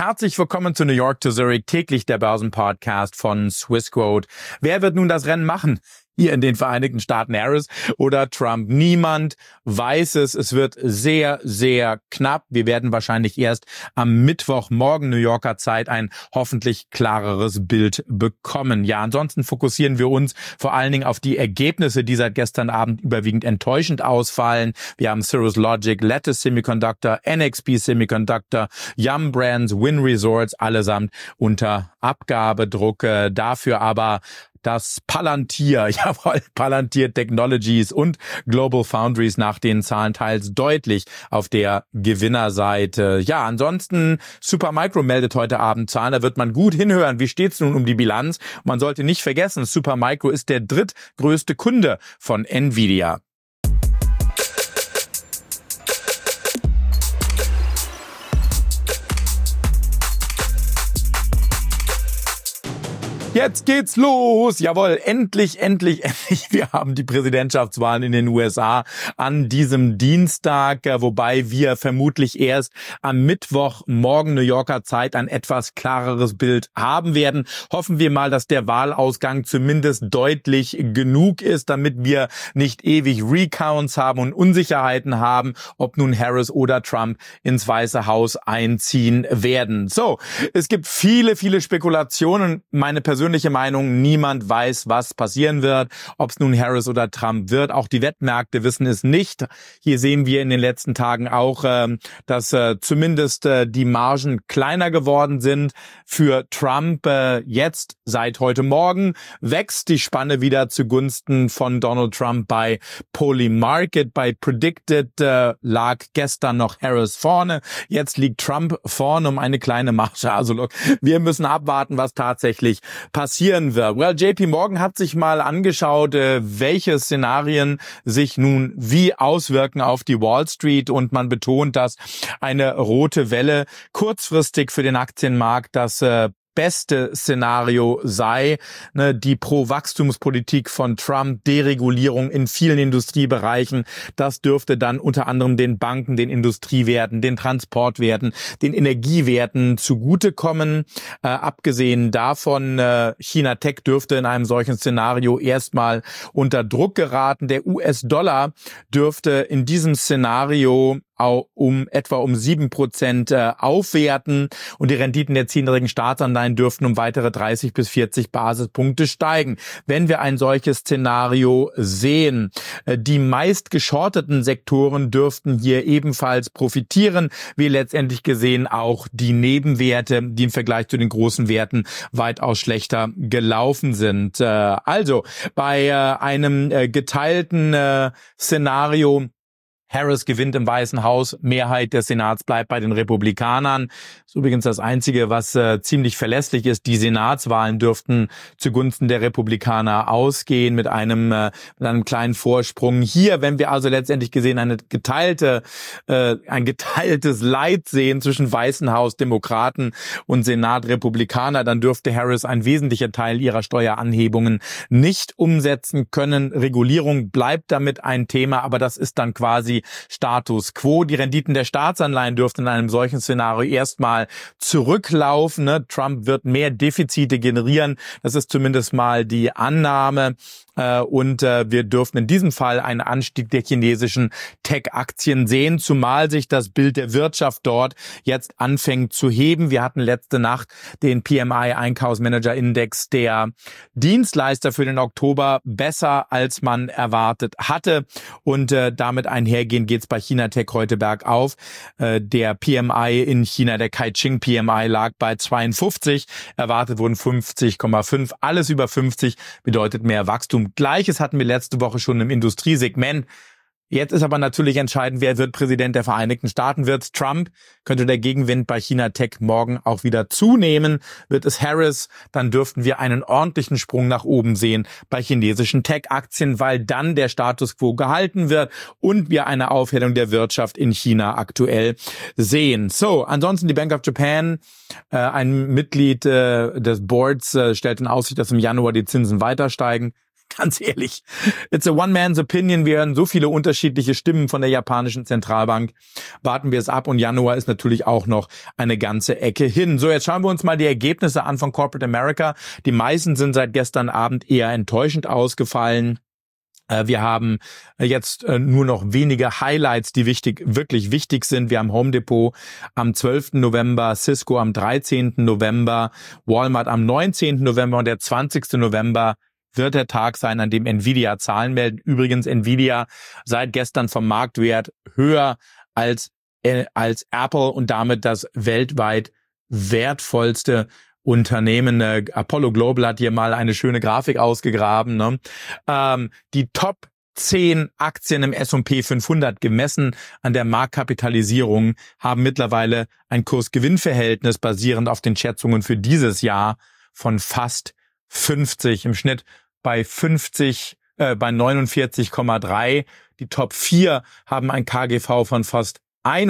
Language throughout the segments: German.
Herzlich willkommen zu New York to Zurich, täglich der Börsenpodcast von Swissquote. Wer wird nun das Rennen machen? Hier in den Vereinigten Staaten, Harris oder Trump? Niemand weiß es. Es wird sehr, sehr knapp. Wir werden wahrscheinlich erst am Mittwochmorgen New Yorker Zeit ein hoffentlich klareres Bild bekommen. Ja, ansonsten fokussieren wir uns vor allen Dingen auf die Ergebnisse, die seit gestern Abend überwiegend enttäuschend ausfallen. Wir haben Cirrus Logic, Lattice Semiconductor, NXP Semiconductor, Yum Brands, Wynn Resorts, allesamt unter Abgabedruck. Dafür aber das Palantir, Palantir Technologies und Global Foundries nach den Zahlen teils deutlich auf der Gewinnerseite. Ja, ansonsten Supermicro meldet heute Abend Zahlen, da wird man gut hinhören. Wie steht's nun um die Bilanz? Man sollte nicht vergessen, Supermicro ist der drittgrößte Kunde von Nvidia. Jetzt geht's los. Jawohl, endlich. Wir haben die Präsidentschaftswahlen in den USA an diesem Dienstag, wobei wir vermutlich erst am Mittwochmorgen New Yorker Zeit ein etwas klareres Bild haben werden. Hoffen wir mal, dass der Wahlausgang zumindest deutlich genug ist, damit wir nicht ewig Recounts haben und Unsicherheiten haben, ob nun Harris oder Trump ins Weiße Haus einziehen werden. So, es gibt viele Spekulationen. Meine persönliche Meinung, niemand weiß, was passieren wird, ob es nun Harris oder Trump wird. Auch die Wettmärkte wissen es nicht. Hier sehen wir in den letzten Tagen auch, dass zumindest die Margen kleiner geworden sind für Trump. Jetzt, seit heute Morgen, wächst die Spanne wieder zugunsten von Donald Trump bei Polymarket. Bei Predicted lag gestern noch Harris vorne. Jetzt liegt Trump vorne um eine kleine Marge. Also look, wir müssen abwarten, was tatsächlich passieren wird. Well, JP Morgan hat sich mal angeschaut, welche Szenarien sich nun wie auswirken auf die Wall Street, und man betont, dass eine rote Welle kurzfristig für den Aktienmarkt das beste Szenario sei, die Pro-Wachstumspolitik von Trump, Deregulierung in vielen Industriebereichen. Das dürfte dann unter anderem den Banken, den Industriewerten, den Transportwerten, den Energiewerten zugutekommen. Abgesehen davon, China Tech dürfte in einem solchen Szenario erstmal unter Druck geraten. Der US-Dollar dürfte in diesem Szenario etwa um 7% aufwerten, und die Renditen der 10-jährigen Staatsanleihen dürften um weitere 30 bis 40 Basispunkte steigen. Wenn wir ein solches Szenario sehen, die meist geschorteten Sektoren dürften hier ebenfalls profitieren, wie letztendlich gesehen auch die Nebenwerte, die im Vergleich zu den großen Werten weitaus schlechter gelaufen sind. Also bei einem geteilten Szenario, Harris gewinnt im Weißen Haus, Mehrheit des Senats bleibt bei den Republikanern. Das ist übrigens das Einzige, was ziemlich verlässlich ist. Die Senatswahlen dürften zugunsten der Republikaner ausgehen mit einem kleinen Vorsprung. Hier, wenn wir also letztendlich gesehen ein geteiltes Leid sehen zwischen Weißen Haus Demokraten und Senat Republikaner, dann dürfte Harris einen wesentlichen Teil ihrer Steueranhebungen nicht umsetzen können. Regulierung bleibt damit ein Thema, aber das ist dann quasi Status quo. Die Renditen der Staatsanleihen dürften in einem solchen Szenario erstmal zurücklaufen. Trump wird mehr Defizite generieren. Das ist zumindest mal die Annahme. Und wir dürfen in diesem Fall einen Anstieg der chinesischen Tech-Aktien sehen, zumal sich das Bild der Wirtschaft dort jetzt anfängt zu heben. Wir hatten letzte Nacht den PMI-Einkaufsmanager-Index der Dienstleister für den Oktober besser, als man erwartet hatte. Und damit einhergehend geht's bei China Tech heute bergauf. Der PMI in China, der Caixin PMI, lag bei 52. Erwartet wurden 50,5. Alles über 50 bedeutet mehr Wachstum. Gleiches hatten wir letzte Woche schon im Industriesegment. Jetzt ist aber natürlich entscheidend, wer wird Präsident der Vereinigten Staaten. Wird es Trump? Könnte der Gegenwind bei China Tech morgen auch wieder zunehmen? Wird es Harris? Dann dürften wir einen ordentlichen Sprung nach oben sehen bei chinesischen Tech-Aktien, weil dann der Status quo gehalten wird und wir eine Aufhellung der Wirtschaft in China aktuell sehen. So, ansonsten die Bank of Japan, ein Mitglied des Boards, stellt in Aussicht, dass im Januar die Zinsen weiter steigen. ganz ehrlich, it's a one man's opinion. Wir hören so viele unterschiedliche Stimmen von der japanischen Zentralbank. Warten wir es ab und Januar ist natürlich auch noch eine ganze Ecke hin. So, jetzt schauen wir uns mal die Ergebnisse an von Corporate America. Die meisten sind seit gestern Abend eher enttäuschend ausgefallen. Wir haben jetzt nur noch wenige Highlights, die wirklich wichtig sind. Wir haben Home Depot am 12. November, Cisco am 13. November, Walmart am 19. November und der 20. November wird der Tag sein, an dem Nvidia Zahlen meldet. Übrigens Nvidia seit gestern vom Marktwert höher als Apple und damit das weltweit wertvollste Unternehmen. Apollo Global hat hier mal eine schöne Grafik ausgegraben. Ne? Die Top 10 Aktien im S&P 500 gemessen an der Marktkapitalisierung haben mittlerweile ein Kurs-Gewinn-Verhältnis basierend auf den Schätzungen für dieses Jahr von fast 50. Im Schnitt bei 49,3. Die Top 4 haben ein KGV von fast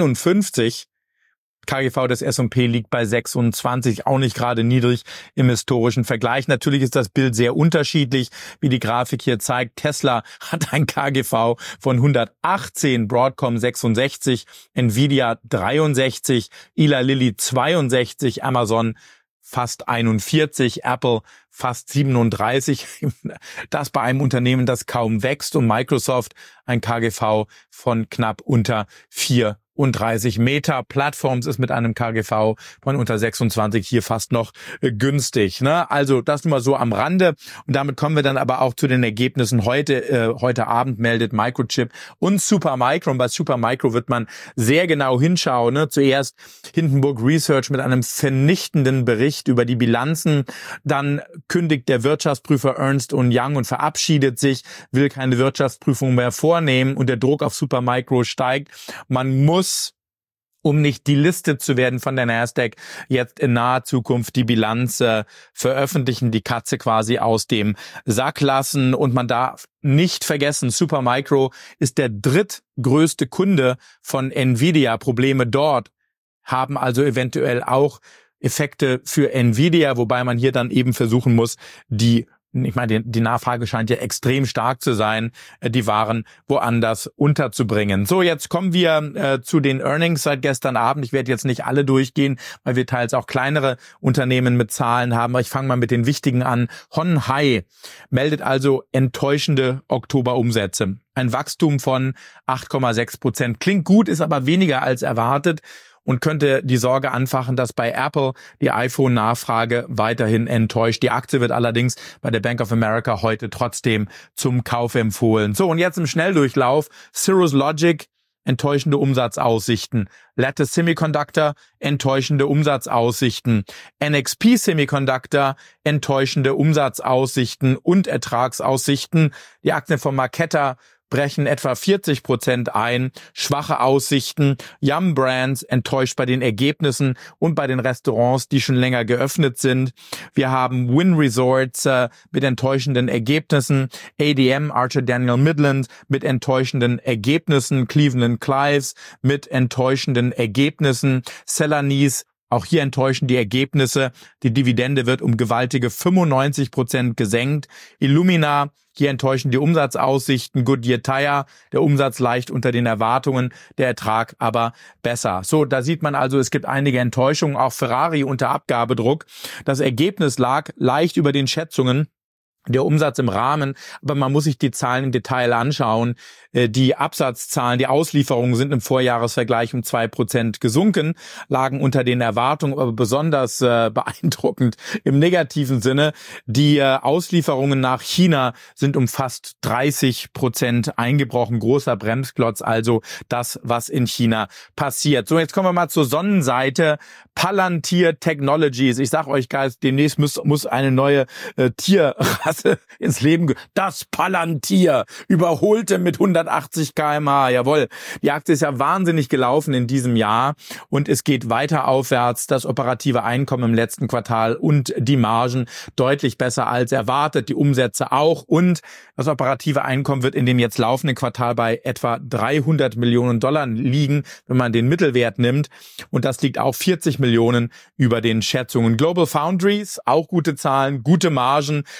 51. KGV des S&P liegt bei 26, auch nicht gerade niedrig im historischen Vergleich. Natürlich ist das Bild sehr unterschiedlich, wie die Grafik hier zeigt. Tesla hat ein KGV von 118, Broadcom 66, Nvidia 63, Eli Lilly 62, Amazon fast 41, Apple fast 37. Das bei einem Unternehmen, das kaum wächst, und Microsoft ein KGV von knapp unter 34. Meta Platforms ist mit einem KGV von unter 26 hier fast noch günstig. Ne? Also das nur mal so am Rande. Und damit kommen wir dann aber auch zu den Ergebnissen. Heute Abend meldet Microchip und Supermicro. Und bei Supermicro wird man sehr genau hinschauen. Ne? Zuerst Hindenburg Research mit einem vernichtenden Bericht über die Bilanzen. Dann kündigt der Wirtschaftsprüfer Ernst & Young und verabschiedet sich, will keine Wirtschaftsprüfung mehr vornehmen und der Druck auf Supermicro steigt. Man muss, um nicht delistet zu werden von der Nasdaq, jetzt in naher Zukunft die Bilanz veröffentlichen, die Katze quasi aus dem Sack lassen. Und man darf nicht vergessen, Supermicro ist der drittgrößte Kunde von Nvidia. Probleme dort haben also eventuell auch Effekte für Nvidia, wobei man hier dann eben versuchen muss, die Nachfrage scheint ja extrem stark zu sein, die Waren woanders unterzubringen. So, jetzt kommen wir zu den Earnings seit gestern Abend. Ich werde jetzt nicht alle durchgehen, weil wir teils auch kleinere Unternehmen mit Zahlen haben. Aber ich fange mal mit den wichtigen an. Hon Hai meldet also enttäuschende Oktoberumsätze. Ein Wachstum von 8,6%. Klingt gut, ist aber weniger als erwartet. Und könnte die Sorge anfachen, dass bei Apple die iPhone-Nachfrage weiterhin enttäuscht. Die Aktie wird allerdings bei der Bank of America heute trotzdem zum Kauf empfohlen. So, und jetzt im Schnelldurchlauf. Cirrus Logic, enttäuschende Umsatzaussichten. Lattice Semiconductor, enttäuschende Umsatzaussichten. NXP Semiconductor, enttäuschende Umsatzaussichten und Ertragsaussichten. Die Aktien von Marqeta brechen etwa 40% ein, schwache Aussichten. Yum Brands enttäuscht bei den Ergebnissen und bei den Restaurants, die schon länger geöffnet sind. Wir haben Wynn Resorts mit enttäuschenden Ergebnissen, ADM, Archer Daniel Midland mit enttäuschenden Ergebnissen, Cleveland Clives mit enttäuschenden Ergebnissen, Celanese, auch hier enttäuschen die Ergebnisse. Die Dividende wird um gewaltige 95% gesenkt. Illumina, hier enttäuschen die Umsatzaussichten. Goodyear Tire, der Umsatz leicht unter den Erwartungen, der Ertrag aber besser. So, da sieht man also, es gibt einige Enttäuschungen. Auch Ferrari unter Abgabedruck. Das Ergebnis lag leicht über den Schätzungen. Der Umsatz im Rahmen, aber man muss sich die Zahlen im Detail anschauen. Die Absatzzahlen, die Auslieferungen sind im Vorjahresvergleich um 2% gesunken, lagen unter den Erwartungen, aber besonders beeindruckend im negativen Sinne. Die Auslieferungen nach China sind um fast 30% eingebrochen. Großer Bremsklotz, also das, was in China passiert. So, jetzt kommen wir mal zur Sonnenseite. Palantir Technologies. Ich sag euch, Guys, demnächst muss eine neue Tierrasse ins Leben. Das Palantir überholte mit 180 km/h. Jawohl, die Aktie ist ja wahnsinnig gelaufen in diesem Jahr und es geht weiter aufwärts. Das operative Einkommen im letzten Quartal und die Margen deutlich besser als erwartet, die Umsätze auch, und das operative Einkommen wird in dem jetzt laufenden Quartal bei etwa $300 Millionen liegen, wenn man den Mittelwert nimmt, und das liegt auch 40 Millionen über den Schätzungen. Global Foundries, auch gute Zahlen, gute Margen, Aussichten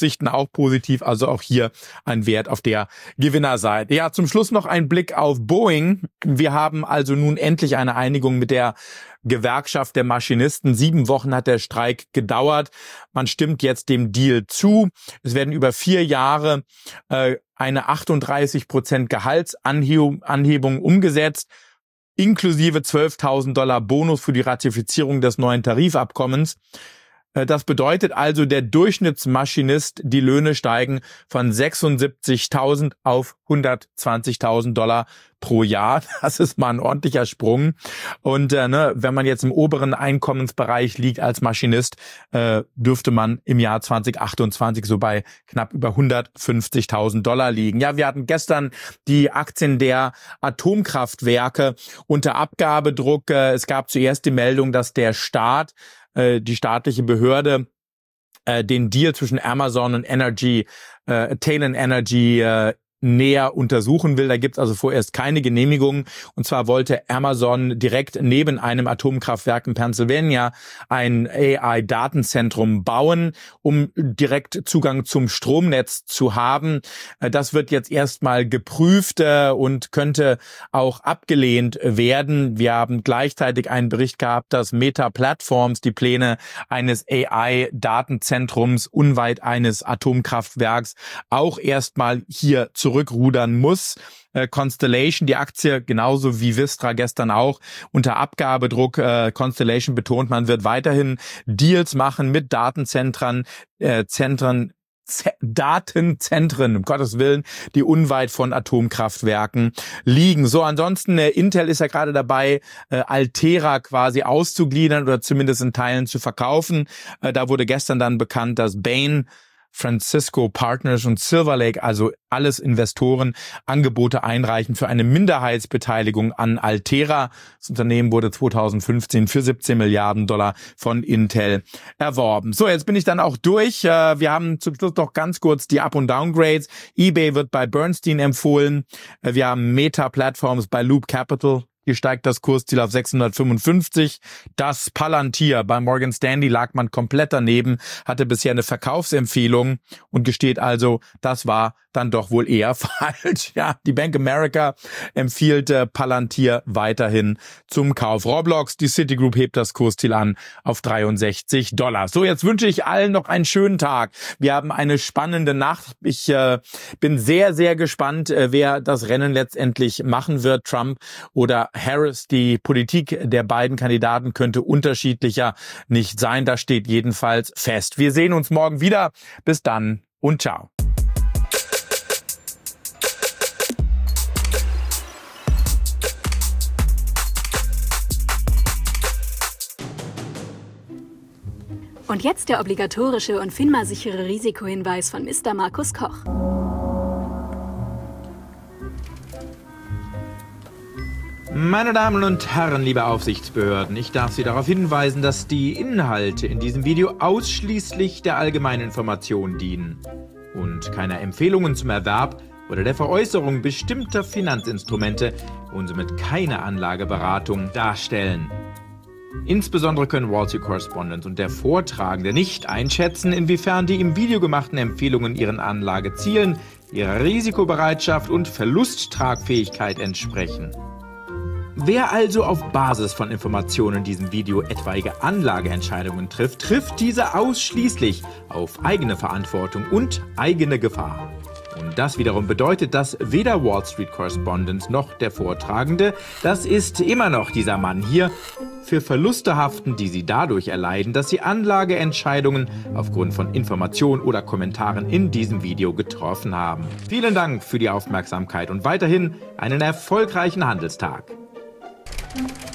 Aussichten auch positiv, also auch hier ein Wert auf der Gewinnerseite. Ja, zum Schluss noch ein Blick auf Boeing. Wir haben also nun endlich eine Einigung mit der Gewerkschaft der Maschinisten. 7 Wochen hat der Streik gedauert. Man stimmt jetzt dem Deal zu. Es werden über 4 Jahre eine 38% Gehaltsanhebung umgesetzt, inklusive $12.000 Bonus für die Ratifizierung des neuen Tarifabkommens. Das bedeutet also, der Durchschnittsmaschinist, die Löhne steigen von 76.000 auf $120.000 pro Jahr. Das ist mal ein ordentlicher Sprung. Und wenn man jetzt im oberen Einkommensbereich liegt als Maschinist, dürfte man im Jahr 2028 so bei knapp über $150.000 liegen. Ja, wir hatten gestern die Aktien der Atomkraftwerke unter Abgabedruck. Es gab zuerst die Meldung, dass der Staat, die staatliche Behörde, den Deal zwischen Amazon und Talon Energy näher untersuchen will. Da gibt es also vorerst keine Genehmigung. Und zwar wollte Amazon direkt neben einem Atomkraftwerk in Pennsylvania ein AI-Datenzentrum bauen, um direkt Zugang zum Stromnetz zu haben. Das wird jetzt erstmal geprüft und könnte auch abgelehnt werden. Wir haben gleichzeitig einen Bericht gehabt, dass Meta Platforms die Pläne eines AI-Datenzentrums unweit eines Atomkraftwerks auch erstmal hier zurückrudern muss. Constellation, die Aktie, genauso wie Vistra gestern auch, unter Abgabedruck. Constellation betont, man wird weiterhin Deals machen mit Datenzentren, um Gottes Willen, die unweit von Atomkraftwerken liegen. So, ansonsten, Intel ist ja gerade dabei, Altera quasi auszugliedern oder zumindest in Teilen zu verkaufen. Da wurde gestern dann bekannt, dass Bain, Francisco Partners und Silver Lake, also alles Investoren, Angebote einreichen für eine Minderheitsbeteiligung an Altera. Das Unternehmen wurde 2015 für $17 Milliarden von Intel erworben. So, jetzt bin ich dann auch durch. Wir haben zum Schluss noch ganz kurz die Up- und Downgrades. eBay wird bei Bernstein empfohlen. Wir haben Meta Platforms bei Loop Capital. Hier steigt das Kursziel auf 655. Das Palantir bei Morgan Stanley lag man komplett daneben, hatte bisher eine Verkaufsempfehlung und gesteht also, das war dann doch wohl eher falsch. Ja, die Bank America empfiehlt Palantir weiterhin zum Kauf. Roblox, die Citigroup hebt das Kursziel an auf $63. So, jetzt wünsche ich allen noch einen schönen Tag. Wir haben eine spannende Nacht. Ich bin sehr, sehr gespannt, wer das Rennen letztendlich machen wird, Trump oder Harris. Die Politik der beiden Kandidaten könnte unterschiedlicher nicht sein. Das steht jedenfalls fest. Wir sehen uns morgen wieder. Bis dann und ciao. Und jetzt der obligatorische und FINMA-sichere Risikohinweis von Mr. Markus Koch. Meine Damen und Herren, liebe Aufsichtsbehörden, ich darf Sie darauf hinweisen, dass die Inhalte in diesem Video ausschließlich der allgemeinen Information dienen und keine Empfehlungen zum Erwerb oder der Veräußerung bestimmter Finanzinstrumente und somit keine Anlageberatung darstellen. Insbesondere können Wall Street Correspondent und der Vortragende nicht einschätzen, inwiefern die im Video gemachten Empfehlungen ihren Anlagezielen, ihrer Risikobereitschaft und Verlusttragfähigkeit entsprechen. Wer also auf Basis von Informationen in diesem Video etwaige Anlageentscheidungen trifft, trifft diese ausschließlich auf eigene Verantwortung und eigene Gefahr. Und das wiederum bedeutet, dass weder Wall Street Correspondent noch der Vortragende, das ist immer noch dieser Mann hier, für Verluste haften, die sie dadurch erleiden, dass sie Anlageentscheidungen aufgrund von Informationen oder Kommentaren in diesem Video getroffen haben. Vielen Dank für die Aufmerksamkeit und weiterhin einen erfolgreichen Handelstag.